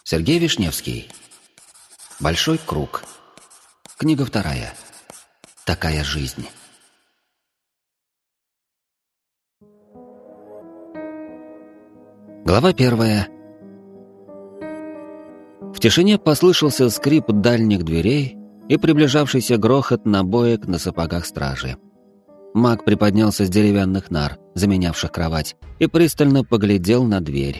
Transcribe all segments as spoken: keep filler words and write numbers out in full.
Сергей Вишневский. Большой круг. Книга вторая. Такая жизнь. Глава первая. В тишине послышался скрип дальних дверей и приближавшийся грохот набоек на сапогах стражи. Маг приподнялся с деревянных нар, заменявших кровать, и пристально поглядел на дверь.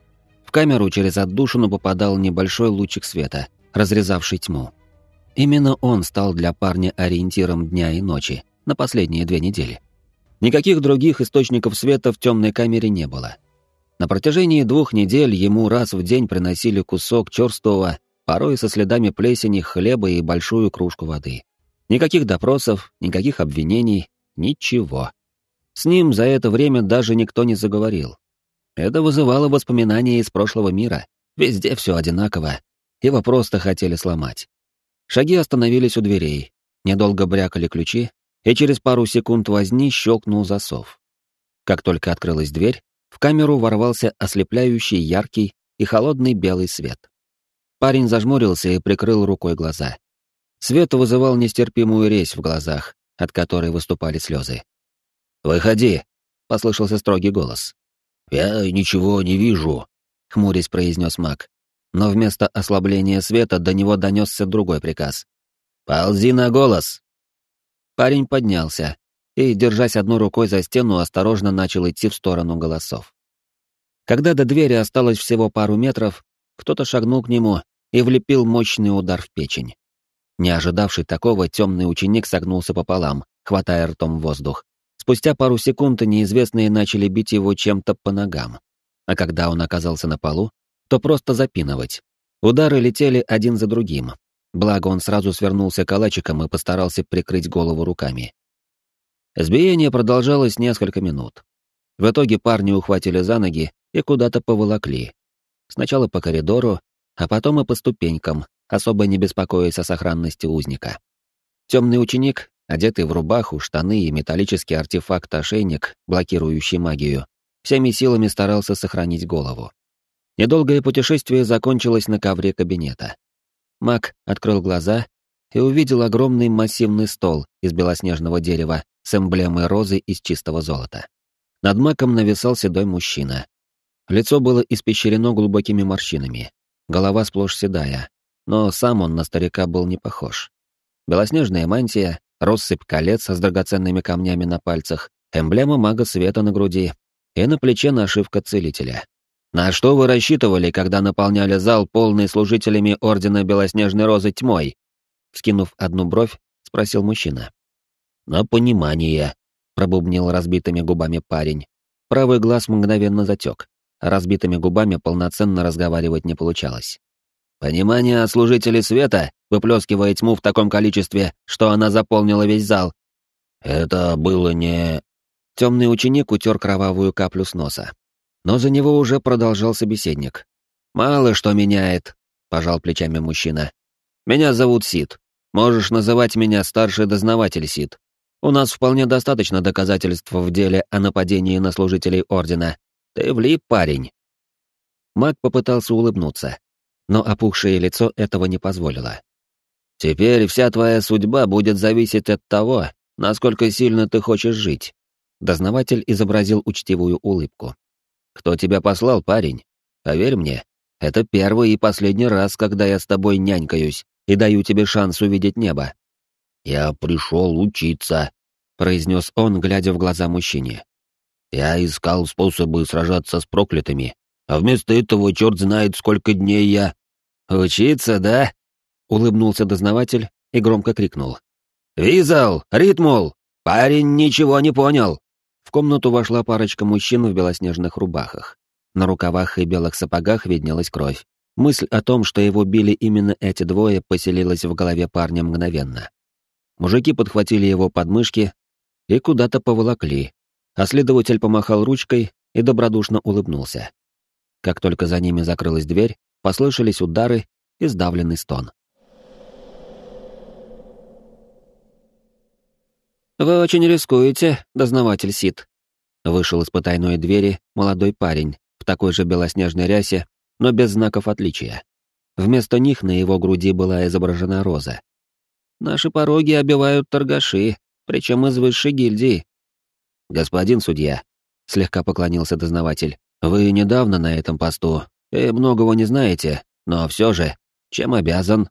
В камеру через отдушину попадал небольшой лучик света, разрезавший тьму. Именно он стал для парня ориентиром дня и ночи на последние две недели. Никаких других источников света в темной камере не было. На протяжении двух недель ему раз в день приносили кусок черствого, порой со следами плесени, хлеба и большую кружку воды. Никаких допросов, никаких обвинений, ничего. С ним за это время даже никто не заговорил. Это вызывало воспоминания из прошлого мира. Везде все одинаково. Его просто хотели сломать. Шаги остановились у дверей. Недолго брякали ключи, и через пару секунд возни щелкнул засов. Как только открылась дверь, в камеру ворвался ослепляющий яркий и холодный белый свет. Парень зажмурился и прикрыл рукой глаза. Свет вызывал нестерпимую резь в глазах, от которой выступали слезы. «Выходи!» — послышался строгий голос. «Я ничего не вижу», — хмурясь произнес маг. Но вместо ослабления света до него донесся другой приказ. «Ползи на голос!» Парень поднялся и, держась одной рукой за стену, осторожно начал идти в сторону голосов. Когда до двери осталось всего пару метров, кто-то шагнул к нему и влепил мощный удар в печень. Не ожидавший такого, темный ученик согнулся пополам, хватая ртом воздух. Спустя пару секунд неизвестные начали бить его чем-то по ногам. А когда он оказался на полу, то просто запинывать. Удары летели один за другим. Благо он сразу свернулся калачиком и постарался прикрыть голову руками. Избиение продолжалось несколько минут. В итоге парня ухватили за ноги и куда-то поволокли. Сначала по коридору, а потом и по ступенькам, особо не беспокоясь о сохранности узника. Темный ученик, одетый в рубаху, штаны и металлический артефакт-ошейник, блокирующий магию, всеми силами старался сохранить голову. Недолгое путешествие закончилось на ковре кабинета. Маг открыл глаза и увидел огромный массивный стол из белоснежного дерева с эмблемой розы из чистого золота. Над маком нависал седой мужчина. Лицо было испещрено глубокими морщинами, голова сплошь седая, но сам он на старика был не похож. Белоснежная мантия, россыпь колец с драгоценными камнями на пальцах, эмблема мага света на груди и на плече нашивка целителя. «На что вы рассчитывали, когда наполняли зал, полный служителями Ордена Белоснежной Розы тьмой?» Вскинув одну бровь, спросил мужчина. «На понимание», — пробубнил разбитыми губами парень. Правый глаз мгновенно затек, а разбитыми губами полноценно разговаривать не получалось. «Понимание от служителей света, выплескивая тьму в таком количестве, что она заполнила весь зал?» «Это было не...» Темный ученик утер кровавую каплю с носа. Но за него уже продолжал собеседник. «Мало что меняет», — пожал плечами мужчина. «Меня зовут Сид. Можешь называть меня старший дознаватель Сид. У нас вполне достаточно доказательств в деле о нападении на служителей Ордена. Ты влип, парень». Маг попытался улыбнуться, но опухшее лицо этого не позволило. «Теперь вся твоя судьба будет зависеть от того, насколько сильно ты хочешь жить». Дознаватель изобразил учтивую улыбку. «Кто тебя послал, парень? Поверь мне, это первый и последний раз, когда я с тобой нянькаюсь и даю тебе шанс увидеть небо». «Я пришел учиться», — произнес он, глядя в глаза мужчине. «Я искал способы сражаться с проклятыми, а вместо этого черт знает, сколько дней я...» «Учиться, да?» — улыбнулся дознаватель и громко крикнул. «Визал! Ритмул! Парень ничего не понял!» В комнату вошла парочка мужчин в белоснежных рубахах. На рукавах и белых сапогах виднелась кровь. Мысль о том, что его били именно эти двое, поселилась в голове парня мгновенно. Мужики подхватили его подмышки и куда-то поволокли, а следователь помахал ручкой и добродушно улыбнулся. Как только за ними закрылась дверь, послышались удары и сдавленный стон. «Вы очень рискуете, дознаватель Сид», — вышел из потайной двери молодой парень в такой же белоснежной рясе, но без знаков отличия. Вместо них на его груди была изображена роза. «Наши пороги обивают торгаши, причем из высшей гильдии». «Господин судья», — слегка поклонился дознаватель, — «вы недавно на этом посту и многого не знаете, но все же, чем обязан?»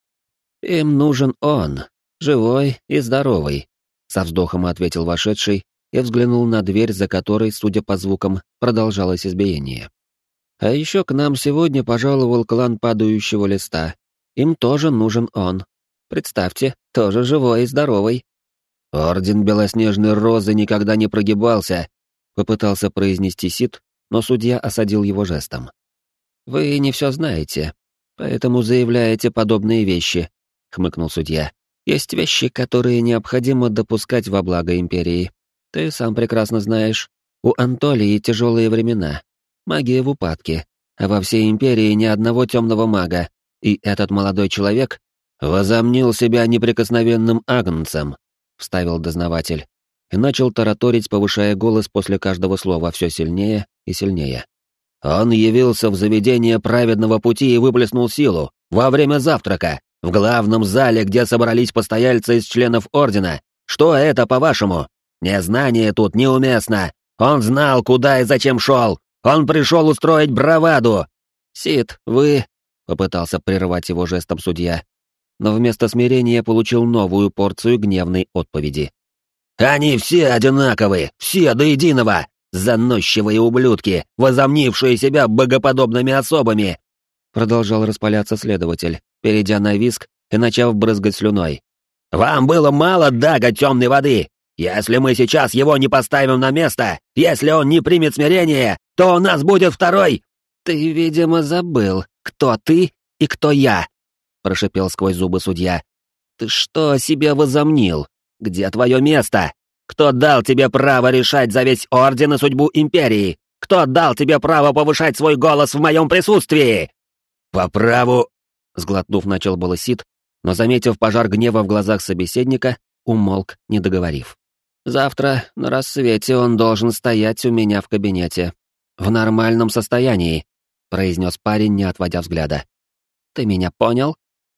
«Им нужен он, живой и здоровый», — со вздохом ответил вошедший и взглянул на дверь, за которой, судя по звукам, продолжалось избиение. «А еще к нам сегодня пожаловал клан Падающего Листа. Им тоже нужен он. Представьте, тоже живой и здоровый». «Орден Белоснежной Розы никогда не прогибался», — попытался произнести Сид, но судья осадил его жестом. «Вы не все знаете, поэтому заявляете подобные вещи», — хмыкнул судья. «Есть вещи, которые необходимо допускать во благо Империи. Ты сам прекрасно знаешь, у Антолии тяжелые времена, магия в упадке, а во всей Империи ни одного темного мага, и этот молодой человек возомнил себя неприкосновенным агнцем», — вставил дознаватель, и начал тараторить, повышая голос после каждого слова все сильнее и сильнее. «Он явился в заведение праведного пути и выплеснул силу во время завтрака, в главном зале, где собрались постояльцы из членов Ордена. Что это, по-вашему? Незнание тут неуместно. Он знал, куда и зачем шел. Он пришел устроить браваду!» «Сид, вы...» — попытался прервать его жестом судья, но вместо смирения получил новую порцию гневной отповеди. «Они все одинаковы, все до единого! Заносчивые ублюдки, возомнившие себя богоподобными особами!» Продолжал распаляться следователь, перейдя на виск и начав брызгать слюной. «Вам было мало дага темной воды! Если мы сейчас его не поставим на место, если он не примет смирение, то у нас будет второй...» «Ты, видимо, забыл, кто ты и кто я», — прошипел сквозь зубы судья. «Ты что о себе возомнил? Где твое место? Кто дал тебе право решать за весь Орден и судьбу Империи? Кто дал тебе право повышать свой голос в моем присутствии?» «По праву...» — сглотнув, начал было Сид, но, заметив пожар гнева в глазах собеседника, умолк, не договорив. «Завтра на рассвете он должен стоять у меня в кабинете. В нормальном состоянии», — произнес парень, не отводя взгляда. «Ты меня понял?»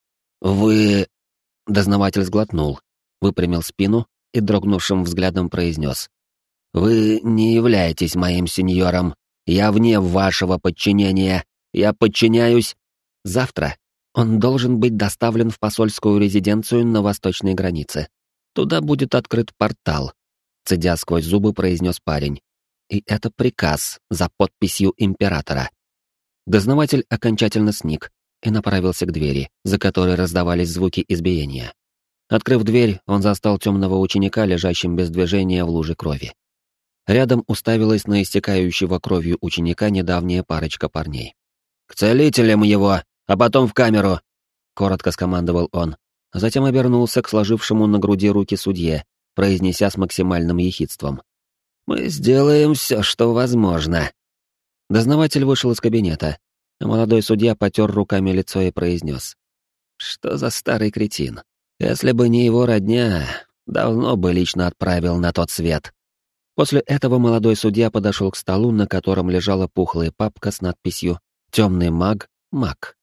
«Вы...» — дознаватель сглотнул, выпрямил спину и дрогнувшим взглядом произнес. «Вы не являетесь моим сеньором. Я вне вашего подчинения. Я подчиняюсь...» «Завтра он должен быть доставлен в посольскую резиденцию на восточной границе. Туда будет открыт портал», — цедя сквозь зубы произнес парень. «И это приказ за подписью императора». Дознаватель окончательно сник и направился к двери, за которой раздавались звуки избиения. Открыв дверь, он застал темного ученика, лежащим без движения в луже крови. Рядом уставилась на истекающего кровью ученика недавняя парочка парней. «К целителям его, а потом в камеру!» — коротко скомандовал он. Затем обернулся к сложившему на груди руки судье, произнеся с максимальным ехидством. «Мы сделаем все, что возможно». Дознаватель вышел из кабинета, а молодой судья потер руками лицо и произнес. «Что за старый кретин? Если бы не его родня, давно бы лично отправил на тот свет». После этого молодой судья подошел к столу, на котором лежала пухлая папка с надписью «Темный маг, маг».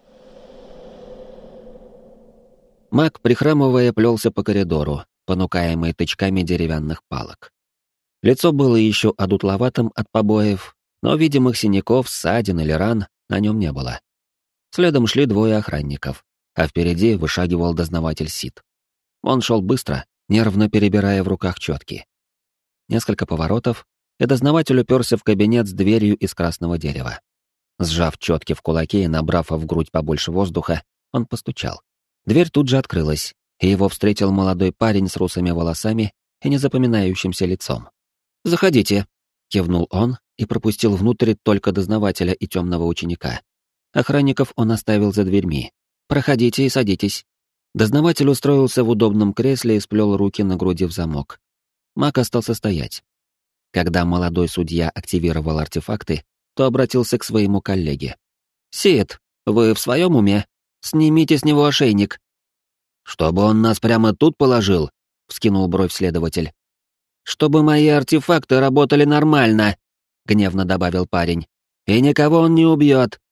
Маг, прихрамывая, плелся по коридору, понукаемый тычками деревянных палок. Лицо было еще одутловатым от побоев, но видимых синяков, ссадин или ран на нем не было. Следом шли двое охранников, а впереди вышагивал дознаватель Сид. Он шел быстро, нервно перебирая в руках четки. Несколько поворотов, и дознаватель уперся в кабинет с дверью из красного дерева. Сжав четки в кулаке и набрав в грудь побольше воздуха, он постучал. Дверь тут же открылась, и его встретил молодой парень с русыми волосами и незапоминающимся лицом. «Заходите», — кивнул он и пропустил внутрь только дознавателя и темного ученика. Охранников он оставил за дверьми. «Проходите и садитесь». Дознаватель устроился в удобном кресле и сплел руки на груди в замок. Маг остался стоять. Когда молодой судья активировал артефакты, то обратился к своему коллеге. «Сид, вы в своем уме? Снимите с него ошейник». «Чтобы он нас прямо тут положил?» — вскинул бровь следователь. «Чтобы мои артефакты работали нормально», — гневно добавил парень. «И никого он не убьет.